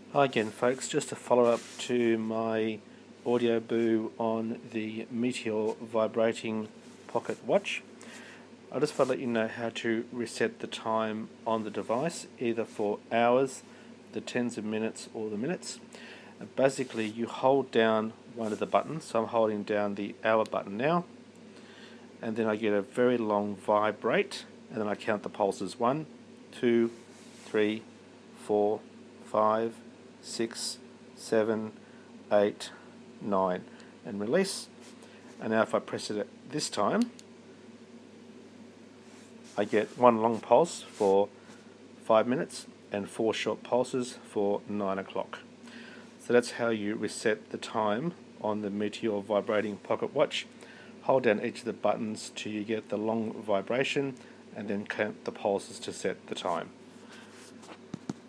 Hi again folks, just a follow up to my audio boo on the Meteor vibrating pocket watch. I just want to let you know how to reset the time on the device, either for hours, the tens of minutes or the minutes. Basically you hold down one of the buttons, so I'm holding down the hour button now, and then I get a very long vibrate, and then I count the pulses 1, 2, 3, 4, 5, 6, 7, 8, 9, and release. And now if I press it this time, I get one long pulse for 5 minutes and 4 short pulses for 9 o'clock. So that's how you reset the time on the Meteor vibrating pocket watch. Hold down each of the buttons till you get the long vibration, and then count the pulses to set the time.